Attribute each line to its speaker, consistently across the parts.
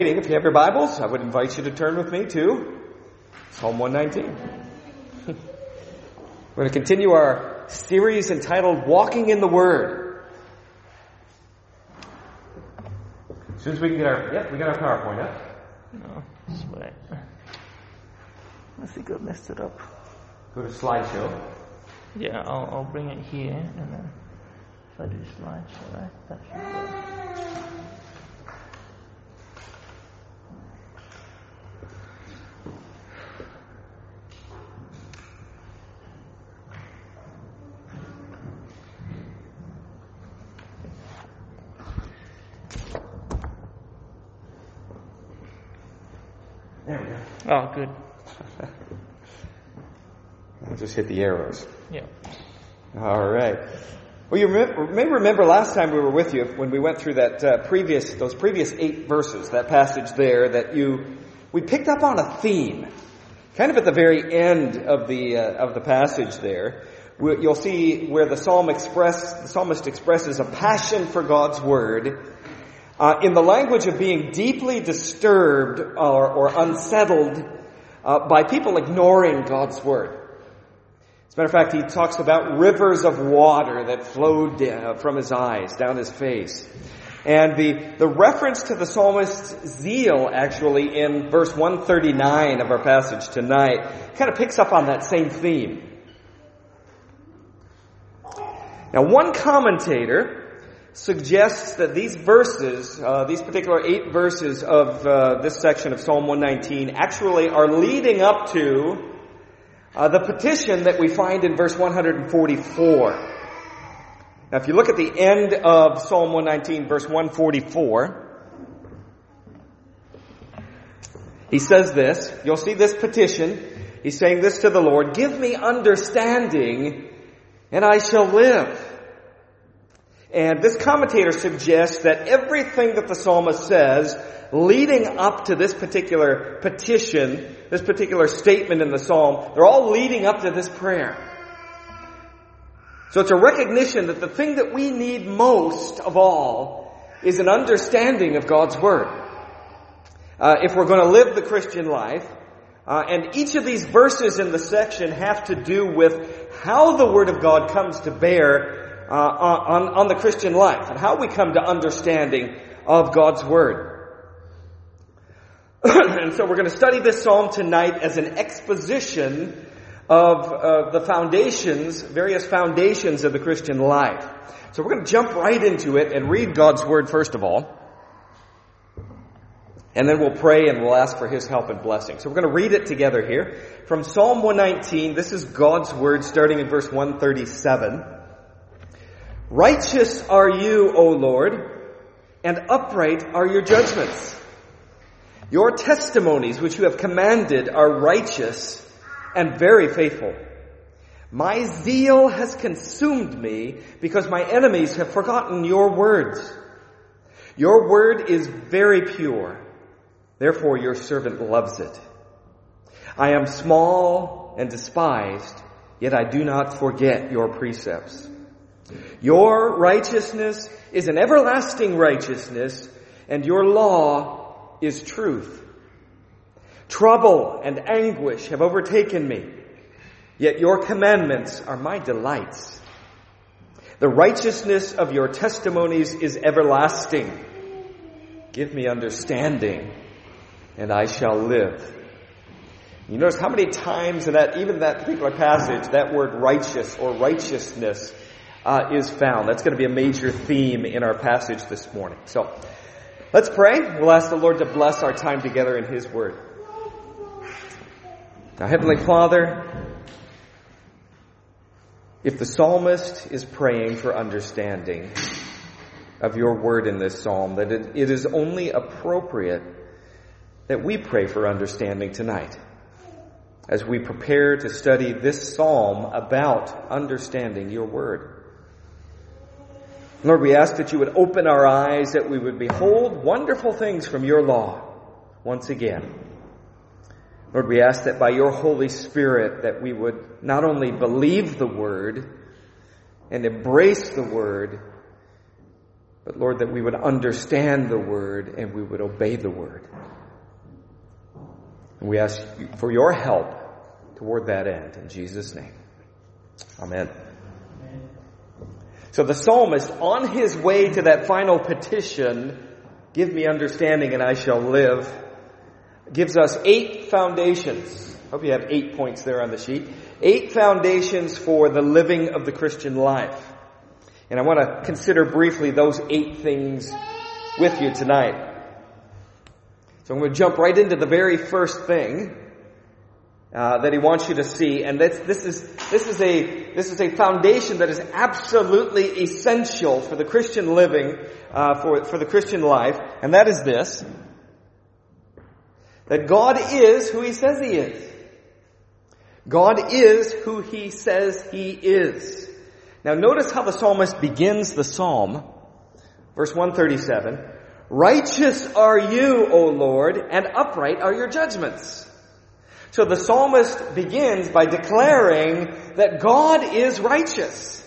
Speaker 1: If you have your Bibles, I would invite you to turn with me to Psalm 119. We're going to continue our series entitled Walking in the Word. As soon as we can get we got our PowerPoint up.
Speaker 2: No, that's right. I think I messed it up.
Speaker 1: Go to slideshow.
Speaker 2: Yeah, I'll bring it here, and then if I do slideshow, right, that should work.
Speaker 1: There we go.
Speaker 2: Oh, good.
Speaker 1: I'll just hit the arrows.
Speaker 2: Yeah.
Speaker 1: All right. Well, you may remember last time we were with you when we went through that those previous 8 verses, that passage there, that we picked up on a theme, kind of at the very end of the passage there. You'll see where the psalmist expresses a passion for God's word. In the language of being deeply disturbed or unsettled by people ignoring God's word. As a matter of fact, he talks about rivers of water that flowed from his eyes, down his face. And the reference to the psalmist's zeal, actually, in verse 139 of our passage tonight, kind of picks up on that same theme. Now, one commentator suggests that these verses, these particular 8 verses of this section of Psalm 119 actually are leading up to the petition that we find in verse 144. Now if you look at the end of Psalm 119, verse 144, he says this, you'll see this petition, he's saying this to the Lord, "Give me understanding, and I shall live." And this commentator suggests that everything that the psalmist says leading up to this particular petition, this particular statement in the psalm, they're all leading up to this prayer. So it's a recognition that the thing that we need most of all is an understanding of God's Word. If we're going to live the Christian life, and each of these verses in the section have to do with how the Word of God comes to bear on the Christian life and how we come to understanding of God's Word. And so we're going to study this psalm tonight as an exposition of the foundations, various foundations of the Christian life. So we're going to jump right into it and read God's Word first of all. And then we'll pray and we'll ask for His help and blessing. So we're going to read it together here. From Psalm 119, this is God's Word starting in verse 137. "Righteous are you, O Lord, and upright are your judgments. Your testimonies which you have commanded are righteous and very faithful. My zeal has consumed me because my enemies have forgotten your words. Your word is very pure. Therefore your servant loves it. I am small and despised, yet I do not forget your precepts. Your righteousness is an everlasting righteousness, and your law is truth. Trouble and anguish have overtaken me, yet your commandments are my delights. The righteousness of your testimonies is everlasting. Give me understanding, and I shall live." You notice how many times in even that particular passage, that word righteous or righteousness is found. That's going to be a major theme in our passage this morning. So, let's pray. We'll ask the Lord to bless our time together in His Word. Now, Heavenly Father, if the psalmist is praying for understanding of your Word in this psalm, that it is only appropriate that we pray for understanding tonight as we prepare to study this psalm about understanding your Word. Lord, we ask that you would open our eyes, that we would behold wonderful things from your law once again. Lord, we ask that by your Holy Spirit that we would not only believe the Word and embrace the Word, but Lord, that we would understand the Word and we would obey the Word. And we ask for your help toward that end, in Jesus' name. Amen. So the psalmist, on his way to that final petition, give me understanding and I shall live, gives us 8 foundations. Hope you have 8 points there on the sheet. 8 foundations for the living of the Christian life. And I want to consider briefly those 8 things with you tonight. So I'm going to jump right into the very first thing that he wants you to see, and this is a foundation that is absolutely essential for the Christian living, for the Christian life, and that is this: that God is who He says He is. God is who He says He is. Now notice how the psalmist begins the psalm, verse 137. Righteous are you, O Lord, and upright are your judgments. So the psalmist begins by declaring that God is righteous.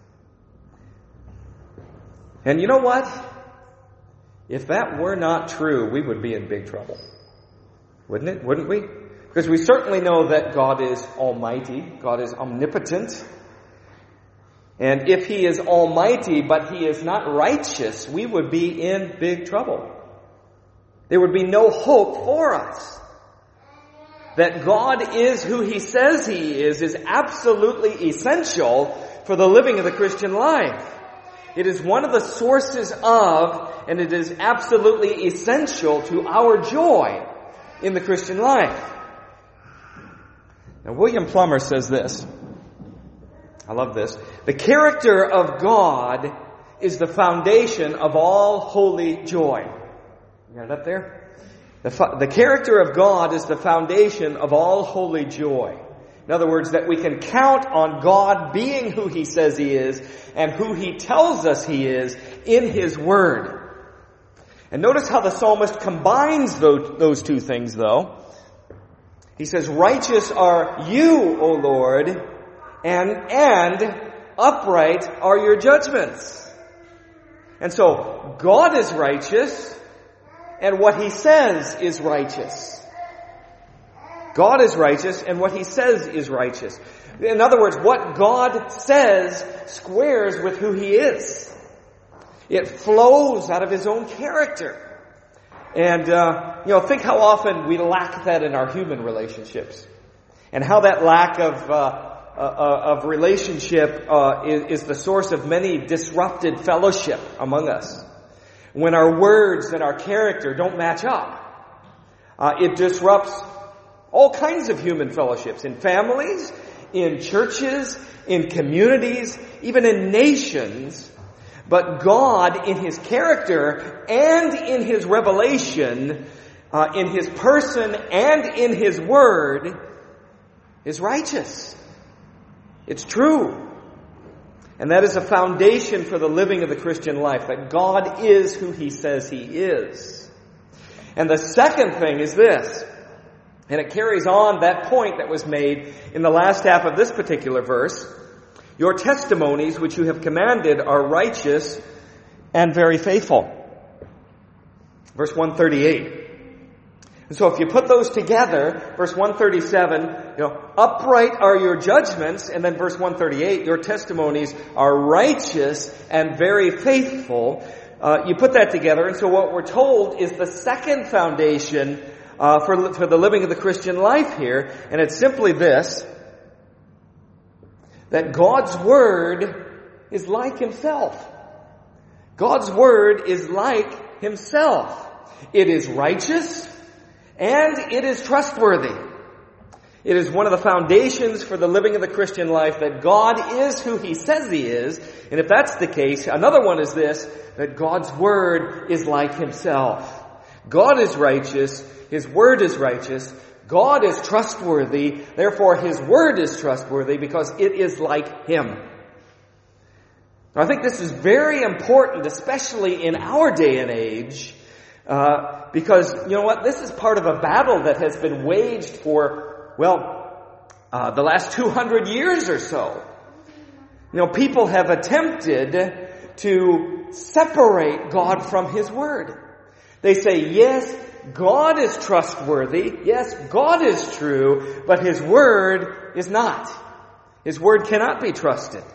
Speaker 1: And you know what? If that were not true, we would be in big trouble. Wouldn't it? Wouldn't we? Because we certainly know that God is almighty. God is omnipotent. And if He is almighty, but He is not righteous, we would be in big trouble. There would be no hope for us. That God is who He says He is absolutely essential for the living of the Christian life. It is one of the sources of, and it is absolutely essential to our joy in the Christian life. Now, William Plummer says this. I love this. The character of God is the foundation of all holy joy. You got it up there? The character of God is the foundation of all holy joy. In other words, that we can count on God being who He says He is and who He tells us He is in His Word. And notice how the psalmist combines those 2 things, though. He says, righteous are you, O Lord, and upright are your judgments. And so, God is righteous, and what He says is righteous. God is righteous, and what He says is righteous. In other words, what God says squares with who He is. It flows out of His own character. And, think how often we lack that in our human relationships. And how that lack of relationship is the source of many disrupted fellowship among us. When our words and our character don't match up, it disrupts all kinds of human fellowships in families, in churches, in communities, even in nations. But God, in His character and in His revelation, in His person and in His Word, is righteous. It's true. And that is a foundation for the living of the Christian life, that God is who He says He is. And the second thing is this, and it carries on that point that was made in the last half of this particular verse. Your testimonies which you have commanded are righteous and very faithful. Verse 138. And so if you put those together, verse 137, upright are your judgments, and then verse 138, your testimonies are righteous and very faithful. You put that together, and so what we're told is the second foundation for the living of the Christian life here, and it's simply this: that God's Word is like Himself. God's Word is like Himself. It is righteous, and it is trustworthy. It is one of the foundations for the living of the Christian life, that God is who He says He is. And if that's the case, another one is this, that God's Word is like Himself. God is righteous. His Word is righteous. God is trustworthy. Therefore, His Word is trustworthy because it is like Him. Now, I think this is very important, especially in our day and age, because, you know what, this is part of a battle that has been waged for, the last 200 years or so. People have attempted to separate God from His Word. They say, yes, God is trustworthy. Yes, God is true, but His Word is not. His Word cannot be trusted.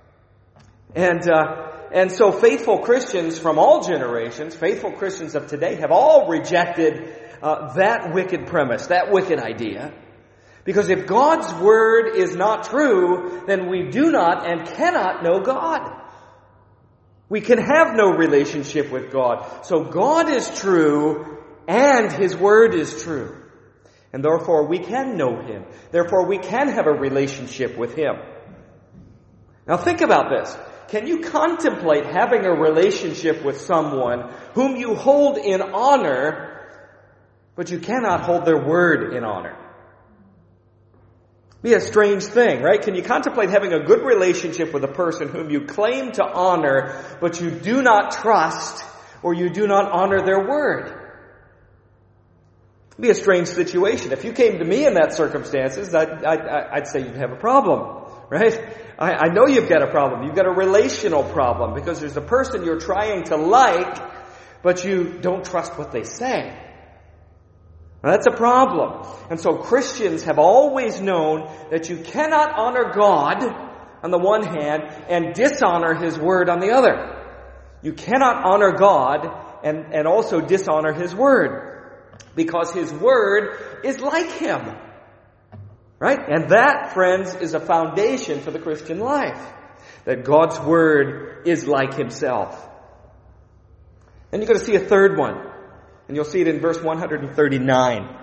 Speaker 1: And so faithful Christians from all generations, faithful Christians of today, have all rejected that wicked premise, that wicked idea. Because if God's Word is not true, then we do not and cannot know God. We can have no relationship with God. So God is true and His Word is true. And therefore we can know Him. Therefore we can have a relationship with Him. Now think about this. Can you contemplate having a relationship with someone whom you hold in honor, but you cannot hold their word in honor? Be a strange thing, right? Can you contemplate having a good relationship with a person whom you claim to honor, but you do not trust or you do not honor their word? It'd be a strange situation. If you came to me in that circumstances, I'd say you'd have a problem, right? I know you've got a problem. You've got a relational problem because there's a person you're trying to like, but you don't trust what they say. Now, that's a problem. And so Christians have always known that you cannot honor God on the one hand and dishonor His Word on the other. You cannot honor God and also dishonor His Word because His Word is like Him. Right? And that, friends, is a foundation for the Christian life. That God's Word is like Himself. And you're going to see a third one. And you'll see it in verse 139.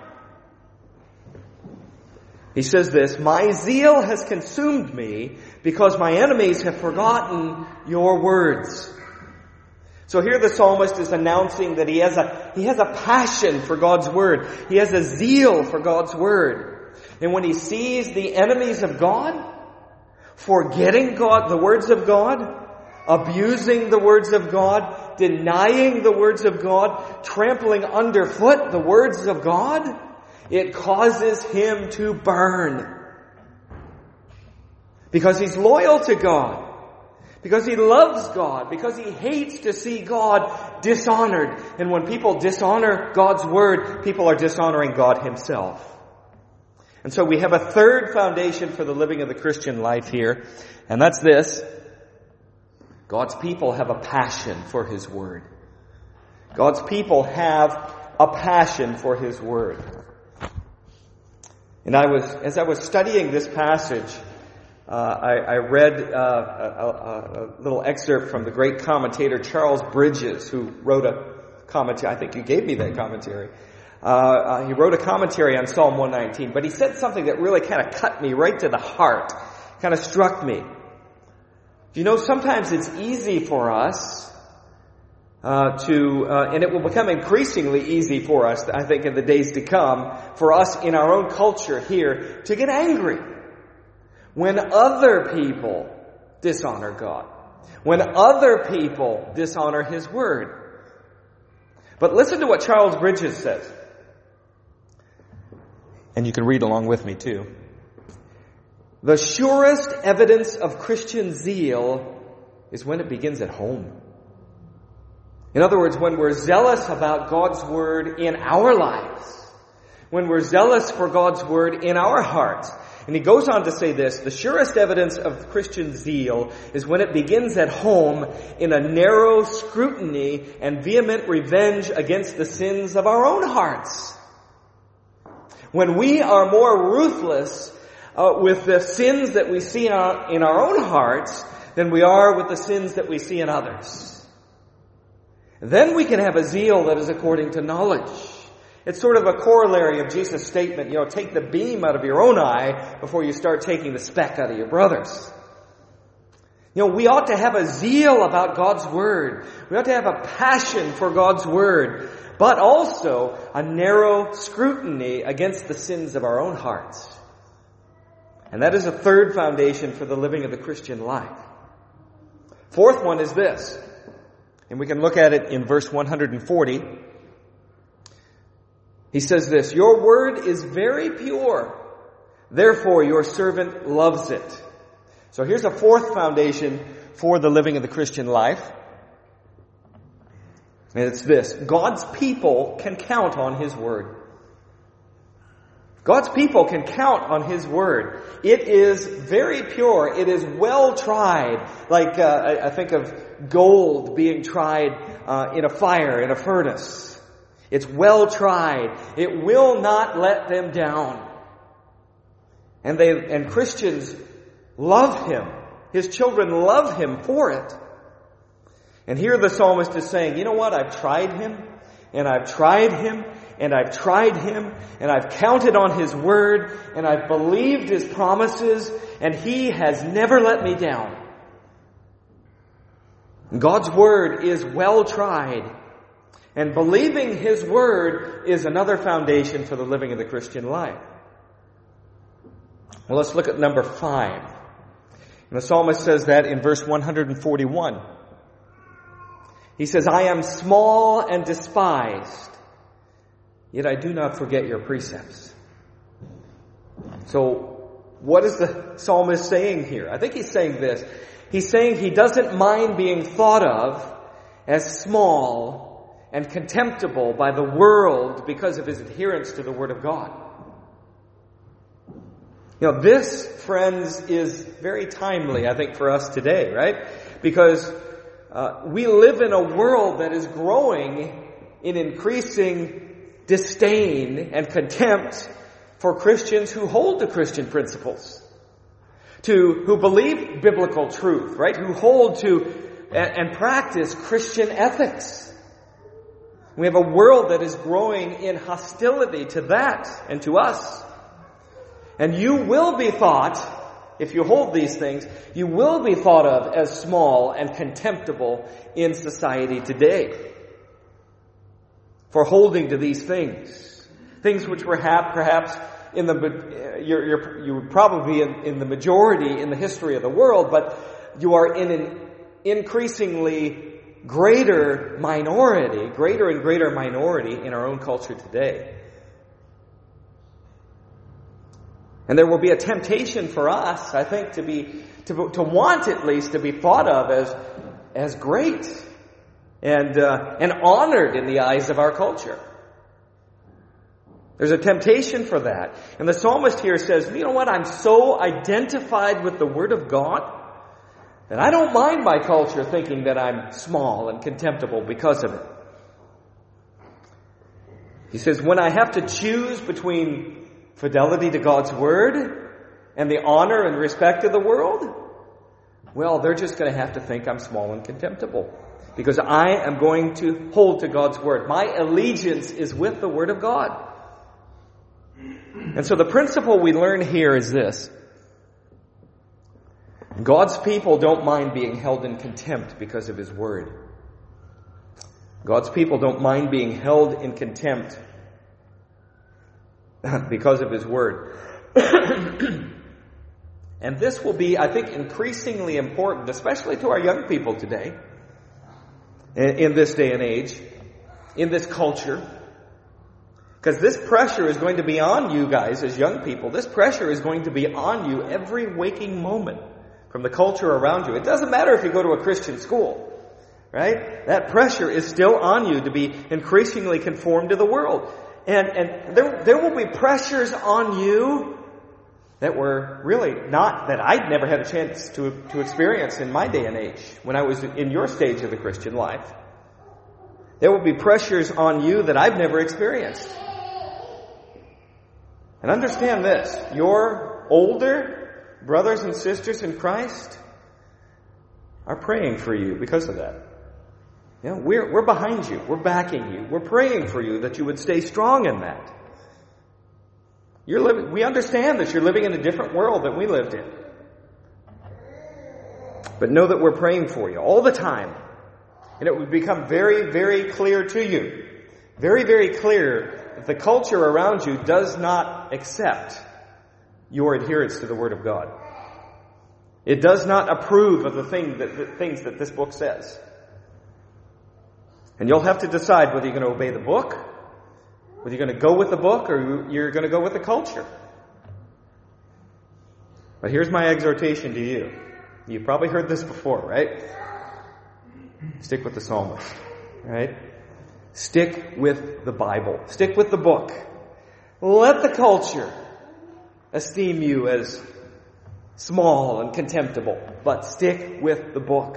Speaker 1: He says this, "My zeal has consumed me because my enemies have forgotten your words." So here the psalmist is announcing that he has a passion for God's Word. He has a zeal for God's Word. And when he sees the enemies of God forgetting God, the words of God, abusing the words of God, denying the words of God, trampling underfoot the words of God, it causes him to burn. Because he's loyal to God. Because he loves God. Because he hates to see God dishonored. And when people dishonor God's Word, people are dishonoring God Himself. And so we have a third foundation for the living of the Christian life here. And that's this. God's people have a passion for His Word. God's people have a passion for His Word. And as I was studying this passage, I read a little excerpt from the great commentator Charles Bridges, who wrote a commentary. I think you gave me that commentary. He wrote a commentary on Psalm 119, but he said something that really kind of cut me right to the heart, kind of struck me. You know, sometimes it's easy for us and it will become increasingly easy for us, I think, in the days to come, for us in our own culture here to get angry when other people dishonor God, when other people dishonor His Word. But listen to what Charles Bridges says. And you can read along with me too. The surest evidence of Christian zeal is when it begins at home. In other words, when we're zealous about God's Word in our lives. When we're zealous for God's Word in our hearts. And he goes on to say this, the surest evidence of Christian zeal is when it begins at home in a narrow scrutiny and vehement revenge against the sins of our own hearts. When we are more ruthless with the sins that we see in our own hearts than we are with the sins that we see in others. Then we can have a zeal that is according to knowledge. It's sort of a corollary of Jesus' statement, take the beam out of your own eye before you start taking the speck out of your brother's. We ought to have a zeal about God's Word. We ought to have a passion for God's Word, but also a narrow scrutiny against the sins of our own hearts. And that is a third foundation for the living of the Christian life. Fourth one is this, and we can look at it in verse 140. He says this, your word is very pure, therefore your servant loves it. So here's a fourth foundation for the living of the Christian life. And it's this: God's people can count on His Word. God's people can count on His Word. It is very pure. It is well tried. Like, I think of gold being tried in a fire, in a furnace. It's well tried. It will not let them down. And Christians love Him. His children love Him for it. And here the psalmist is saying, you know what? I've tried Him, and I've tried Him, and I've tried Him, and I've counted on His Word, and I've believed His promises, and He has never let me down. God's Word is well tried, and believing His Word is another foundation for the living of the Christian life. Well, let's look at number 5. And the psalmist says that in verse 141. He says, I am small and despised, yet I do not forget your precepts. So, what is the psalmist saying here? I think he's saying this. He's saying he doesn't mind being thought of as small and contemptible by the world because of his adherence to the Word of God. You know, this, friends, is very timely, I think, for us today, right? Because we live in a world that is growing in increasing disdain and contempt for Christians who hold to Christian principles, who believe biblical truth, right? Who hold to and practice Christian ethics. We have a world that is growing in hostility to that and to us. And you will be thought, if you hold these things, you will be thought of as small and contemptible in society today for holding to these things. Things which were perhaps in you would probably be in the majority in the history of the world, but you are in an increasingly greater and greater minority in our own culture today. And there will be a temptation for us, I think, to want at least to be thought of as great and honored in the eyes of our culture. There's a temptation for that. And the psalmist here says, you know what? I'm so identified with the Word of God that I don't mind my culture thinking that I'm small and contemptible because of it. He says, when I have to choose between fidelity to God's Word and the honor and respect of the world, well, they're just going to have to think I'm small and contemptible because I am going to hold to God's Word. My allegiance is with the Word of God. And so the principle we learn here is this. God's people don't mind being held in contempt because of His Word. God's people don't mind being held in contempt because of His Word. And this will be, I think, increasingly important, especially to our young people today, in this day and age, in this culture. Because this pressure is going to be on you guys as young people. This pressure is going to be on you every waking moment from the culture around you. It doesn't matter if you go to a Christian school, right? That pressure is still on you to be increasingly conformed to the world. And there will be pressures on you that were really not, that I'd never had a chance to experience in my day and age when I was in your stage of the Christian life. There will be pressures on you that I've never experienced. And understand this, your older brothers and sisters in Christ are praying for you because of that. You know, we're behind you. We're backing you. We're praying for you that you would stay strong in that. We understand that you're living in a different world than we lived in. But know that we're praying for you all the time. And it would become very, very clear to you, very, very clear that the culture around you does not accept your adherence to the Word of God. It does not approve of the things that this book says. And you'll have to decide whether you're going to obey the book, whether you're going to go with the book, or you're going to go with the culture. But here's my exhortation to you. You've probably heard this before, right? Stick with the psalmist, right? Stick with the Bible. Stick with the book. Let the culture esteem you as small and contemptible, but stick with the book.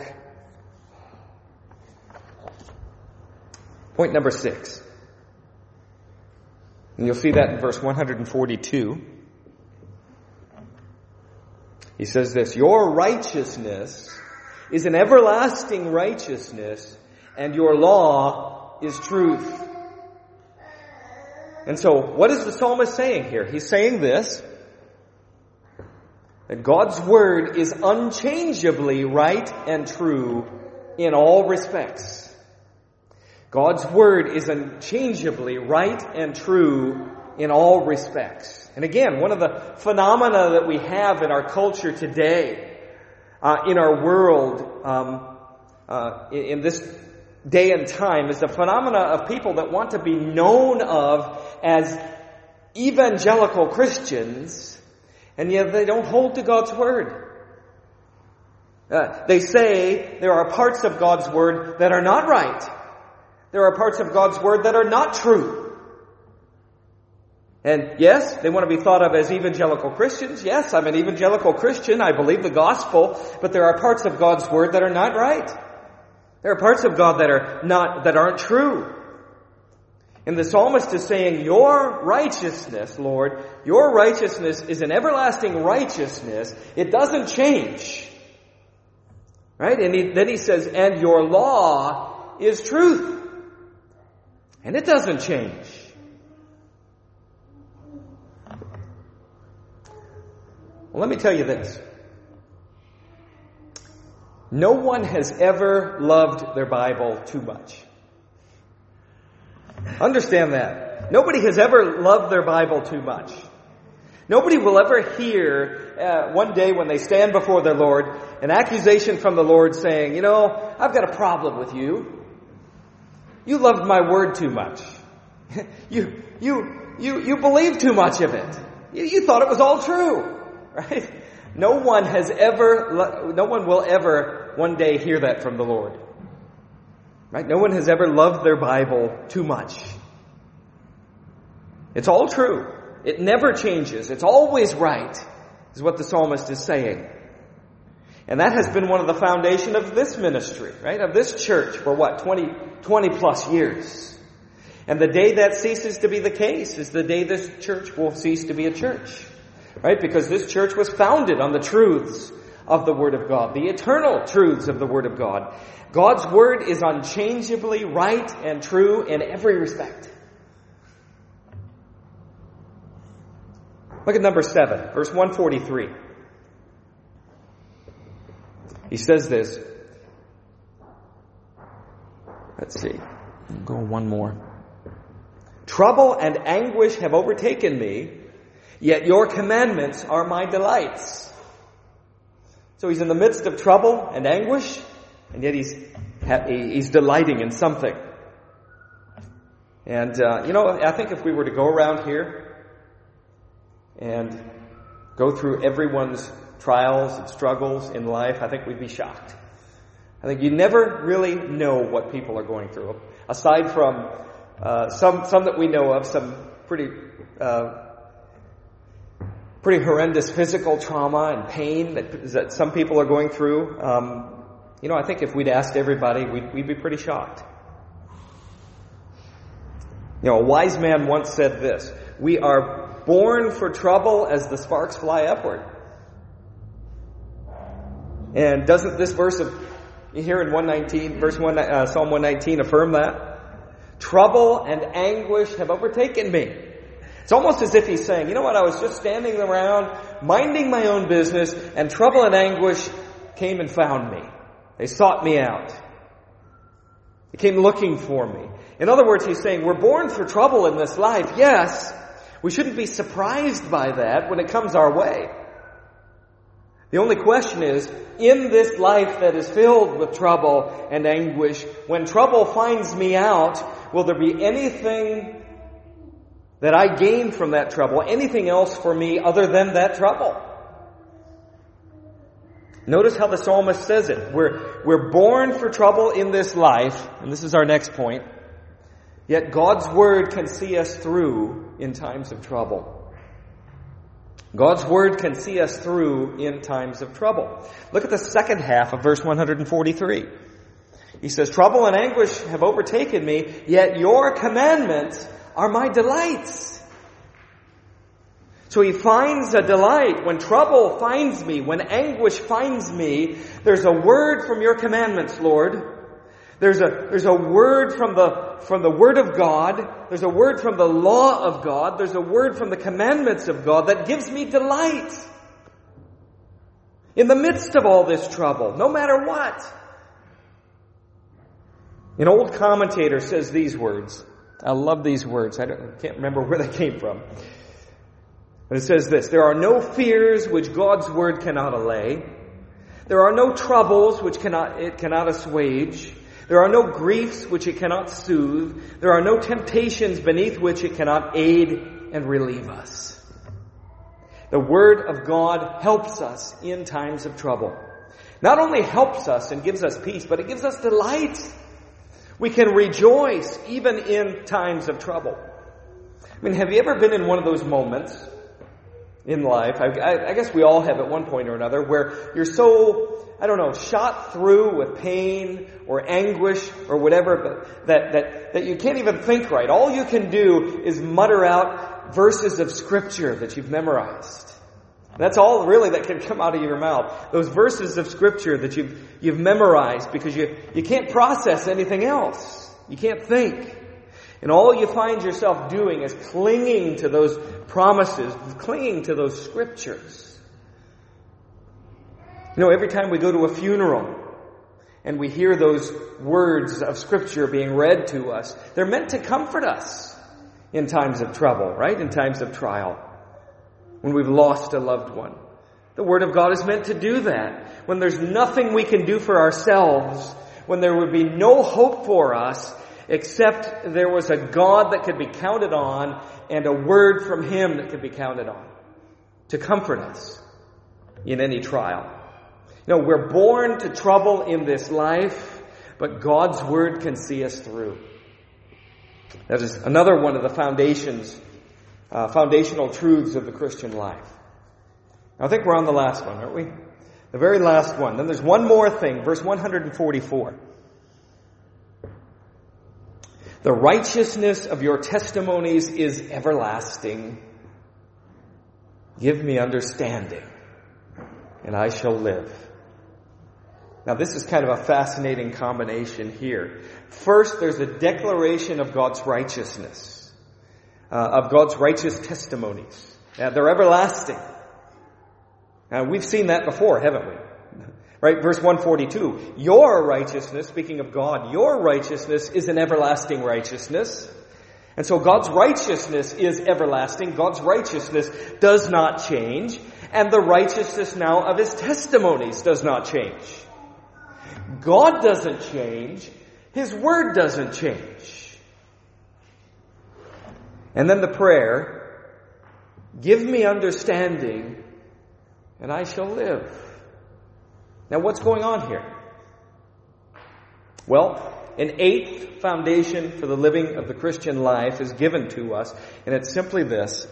Speaker 1: Point number 6. And you'll see that in verse 142. He says this, "Your righteousness is an everlasting righteousness, and your law is truth." And so, what is the psalmist saying here? He's saying this, that God's word is unchangeably right and true in all respects. God's word is unchangeably right and true in all respects. And again, one of the phenomena that we have in our culture today, in our world, in this day and time, is the phenomena of people that want to be known of as evangelical Christians, and yet they don't hold to God's word. They say there are parts of God's word that are not right. There are parts of God's word that are not true. And yes, they want to be thought of as evangelical Christians. Yes, I'm an evangelical Christian. I believe the gospel. But there are parts of God's word that are not right. There are parts of God that aren't true. And the psalmist is saying, your righteousness, Lord, your righteousness is an everlasting righteousness. It doesn't change. Right? And then he says, and your law is truth. And it doesn't change. Well, let me tell you this. No one has ever loved their Bible too much. Understand that. Nobody has ever loved their Bible too much. Nobody will ever hear one day when they stand before their Lord an accusation from the Lord saying, I've got a problem with you. You loved my word too much. You believed too much of it. You thought it was all true, right? No one will ever one day hear that from the Lord. Right? No one has ever loved their Bible too much. It's all true. It never changes. It's always right, is what the psalmist is saying. And that has been one of the foundation of this ministry, right? Of this church for 20 plus years. And the day that ceases to be the case is the day this church will cease to be a church. Right? Because this church was founded on the truths of the Word of God, the eternal truths of the Word of God. God's Word is unchangeably right and true in every respect. Look at number 7, verse 143. He says this. Let's see. I'll go one more. Trouble and anguish have overtaken me, yet your commandments are my delights. So he's in the midst of trouble and anguish, and yet he's delighting in something. And, I think if we were to go around here and go through everyone's trials and struggles in life, I think we'd be shocked. I think you never really know what people are going through. Aside from some that we know of, some pretty horrendous physical trauma and pain that some people are going through. I think if we'd asked everybody, we'd be pretty shocked. A wise man once said this: "We are born for trouble as the sparks fly upward." And doesn't this verse here in 119, Psalm 119 affirm that? Trouble and anguish have overtaken me. It's almost as if he's saying, I was just standing around, minding my own business, and trouble and anguish came and found me. They sought me out. They came looking for me. In other words, he's saying, we're born for trouble in this life. Yes, we shouldn't be surprised by that when it comes our way. The only question is, in this life that is filled with trouble and anguish, when trouble finds me out, will there be anything that I gain from that trouble, anything else for me other than that trouble? Notice how the psalmist says it. We're born for trouble in this life, and this is our next point. Yet God's Word can see us through in times of trouble. God's Word can see us through in times of trouble. Look at the second half of verse 143. He says, trouble and anguish have overtaken me, yet your commandments are my delights. So he finds a delight. When trouble finds me, when anguish finds me, there's a word from your commandments, Lord. There's a word from the Word of God. There's a word from the law of God. There's a word from the commandments of God that gives me delight. In the midst of all this trouble, no matter what. An old commentator says these words. I love these words. I can't remember where they came from. But it says this, there are no fears which God's Word cannot allay. There are no troubles which it cannot assuage. There are no griefs which it cannot soothe. There are no temptations beneath which it cannot aid and relieve us. The Word of God helps us in times of trouble. Not only helps us and gives us peace, but it gives us delight. We can rejoice even in times of trouble. I mean, have you ever been in one of those moments in life, I guess we all have at one point or another, where you're so, shot through with pain or anguish or whatever, that you can't even think right. All you can do is mutter out verses of Scripture that you've memorized. That's all really that can come out of your mouth. Those verses of Scripture that you've memorized because you can't process anything else. You can't think. And all you find yourself doing is clinging to those promises, clinging to those Scriptures. Every time we go to a funeral and we hear those words of Scripture being read to us, they're meant to comfort us in times of trouble, right? In times of trial. When we've lost a loved one. The Word of God is meant to do that. When there's nothing we can do for ourselves, when there would be no hope for us, except there was a God that could be counted on and a word from Him that could be counted on to comfort us in any trial. We're born to trouble in this life, but God's Word can see us through. That is another one of the foundational truths of the Christian life. I think we're on the last one, aren't we? The very last one. Then there's one more thing, verse 144. The righteousness of your testimonies is everlasting. Give me understanding, and I shall live. Now this is kind of a fascinating combination here. First, there's a declaration of God's righteousness, of God's righteous testimonies. They're everlasting. We've seen that before, haven't we? Right, verse 142, your righteousness, speaking of God, your righteousness is an everlasting righteousness. And so God's righteousness is everlasting. God's righteousness does not change. And the righteousness now of His testimonies does not change. God doesn't change. His Word doesn't change. And then the prayer, give me understanding, and I shall live. Now, what's going on here? Well, an eighth foundation for the living of the Christian life is given to us, and it's simply this.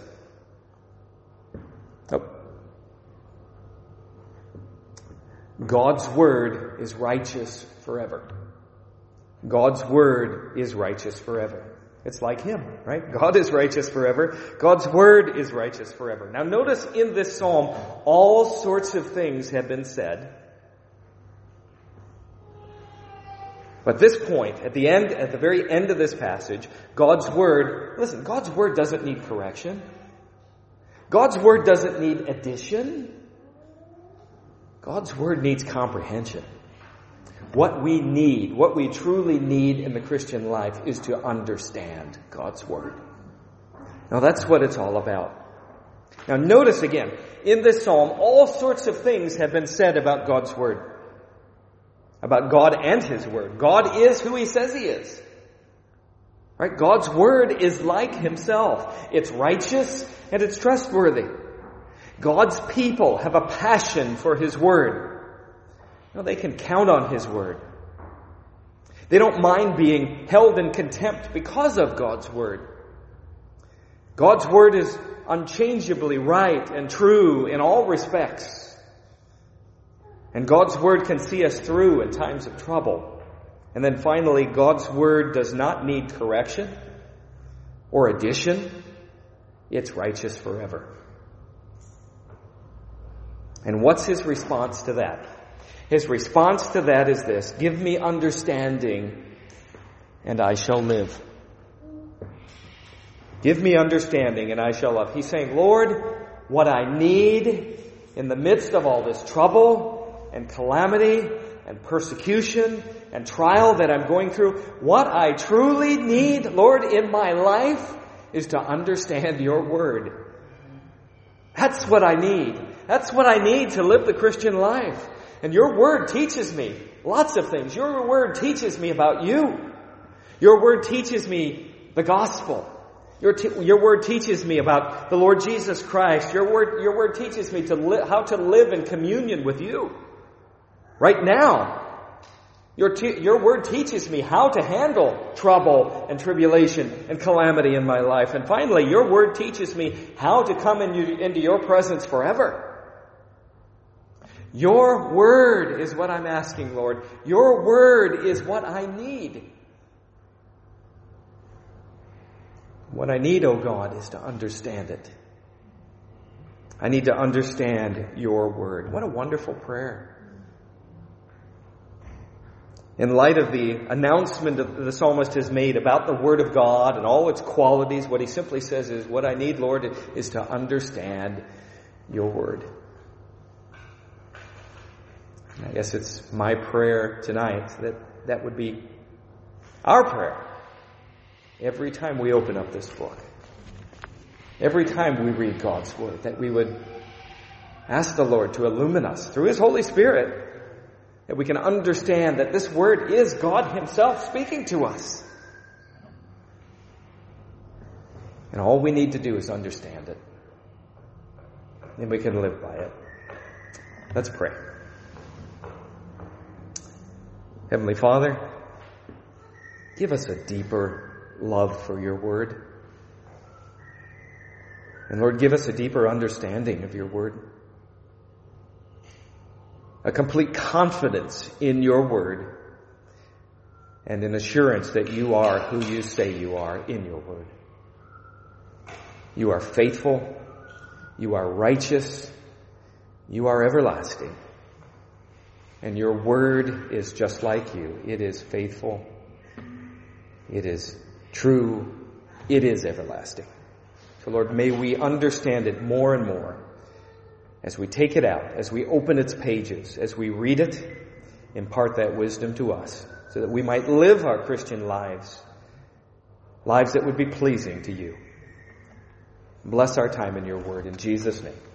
Speaker 1: God's Word is righteous forever. God's Word is righteous forever. It's like Him, right? God is righteous forever. God's Word is righteous forever. Now notice in this psalm, all sorts of things have been said. But at this point, at the very end of this passage, God's Word doesn't need correction. God's Word doesn't need addition. God's Word needs comprehension. What we truly need in the Christian life is to understand God's Word. Now that's what it's all about. Now notice again, in this psalm, all sorts of things have been said about God's Word. About God and His Word. God is who He says He is. Right? God's Word is like Himself. It's righteous and it's trustworthy. God's people have a passion for His Word. They can count on His Word. They don't mind being held in contempt because of God's Word. God's Word is unchangeably right and true in all respects. And God's Word can see us through in times of trouble. And then finally, God's Word does not need correction or addition. It's righteous forever. And what's his response to that? His response to that is this: give me understanding, and I shall live. Give me understanding, and I shall live. He's saying, Lord, what I need in the midst of all this trouble and calamity and persecution and trial that I'm going through, what I truly need, Lord, in my life is to understand your Word. That's what I need. That's what I need to live the Christian life. And your Word teaches me lots of things. Your Word teaches me about you. Your Word teaches me the gospel. Your Word teaches me about the Lord Jesus Christ. Your Word teaches me how to live in communion with you. Right now, your Word teaches me how to handle trouble and tribulation and calamity in my life. And finally, your Word teaches me how to come into your presence forever. Your Word is what I'm asking, Lord. Your Word is what I need. What I need, O God, is to understand it. I need to understand your Word. What a wonderful prayer. In light of the announcement that the psalmist has made about the Word of God and all its qualities, what he simply says is, what I need, Lord, is to understand your Word. I guess it's my prayer tonight that would be our prayer every time we open up this book. Every time we read God's Word, that we would ask the Lord to illumine us through His Holy Spirit, that we can understand that this Word is God Himself speaking to us. And all we need to do is understand it. And we can live by it. Let's pray. Heavenly Father, give us a deeper love for your Word. And Lord, give us a deeper understanding of your Word. A complete confidence in your Word. And an assurance that you are who you say you are in your Word. You are faithful. You are righteous. You are everlasting. And your Word is just like you. It is faithful. It is true. It is everlasting. So Lord, may we understand it more and more as we take it out, as we open its pages, as we read it. Impart that wisdom to us so that we might live our Christian lives, lives that would be pleasing to you. Bless our time in your Word in Jesus' name.